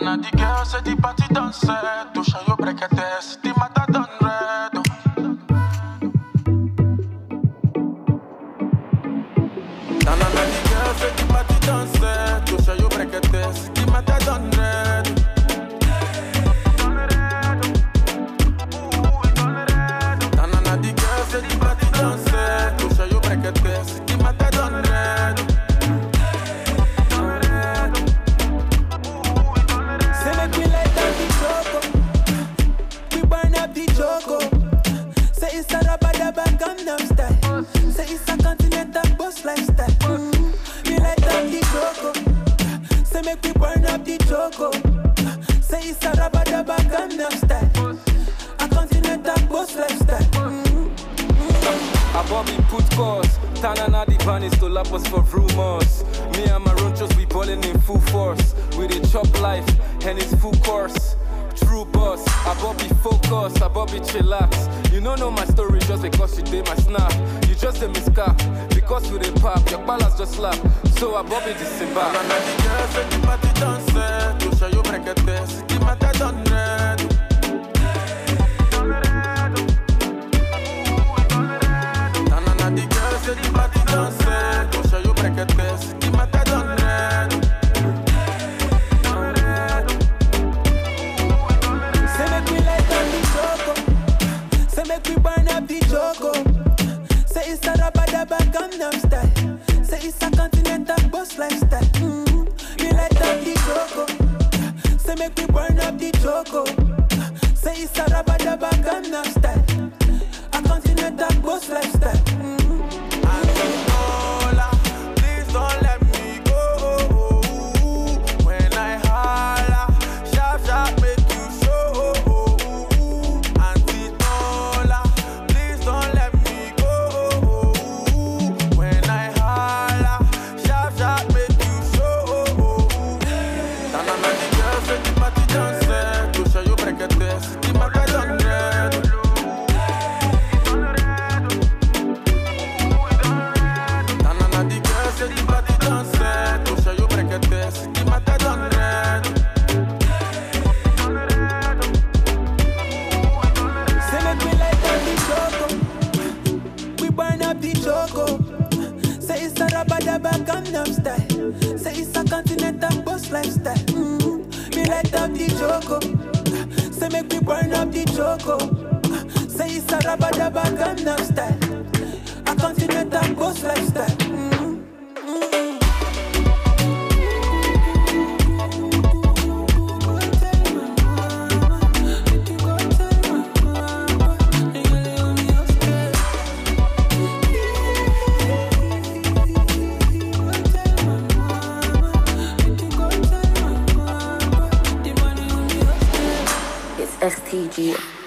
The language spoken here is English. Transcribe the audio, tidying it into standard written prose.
na the girl say the party done set. To show you break it, the matter done red. Na the girl say the party done set. To show you break it, the matter done red. Na the girl say the party done set. To show you break it, the matter done red. Say make we light up the choco, we burn up the choco. Say it's a rabadaba Gangnam style. Say it's a continental boss lifestyle. We light up the choco. Say make we burn up the choco. Say it's a rabadaba Gangnam style. A continental boss lifestyle. A Bobby put course. Tanana the van is to lap us for rumors. Me and my ronchos we ballin' in full force. We dey chop life and it's full course. True boss, a Bobby focus, a Bobby chillax. You don't know my story just because you did my snap. You just a miscap because you dey pop. Your balance just slap. So a Bobby disembark. Na the girl say the party done set. To show you break it, the matter done red. Na the girl say the party done set. To show you break it, the matter done red. Say make we light up the choco. Say make we burn up the choco. Say it's a rabadaba Gangnam style. Say it's a continental boss lifestyle. We light up the choco. Say make we burn up the choco. Say it's a rabadaba Gangnam style. A continental boss lifestyle. Angola, please don't let me go. When I holla, sharp, sharp, make you show. Antitola, please don't let me go. When I holla, sharp, sharp, make you show. Na the girl say the party done set. To show you break it, the matter done red. Na the girl say the party done set. To show you break it, the matter done red. Say make we light up the choco. We burn up the choco. Say it's a rabadaba Gangnam style. Say it's a continental boss lifestyle. We light up the choco. Say make we burn up the choco. Say it's a rabadaba Gangnam style. A continental boss lifestyle. It's STG.